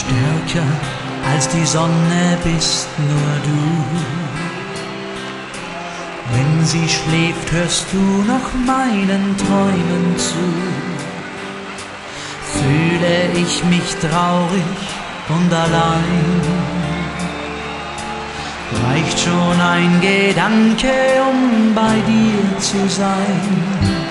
Stärker als die Sonne bist nur du. Wenn sie schläft, hörst du noch meinen Träumen zu. Fühle ich mich traurig und allein, reicht schon ein Gedanke, um bei dir zu sein.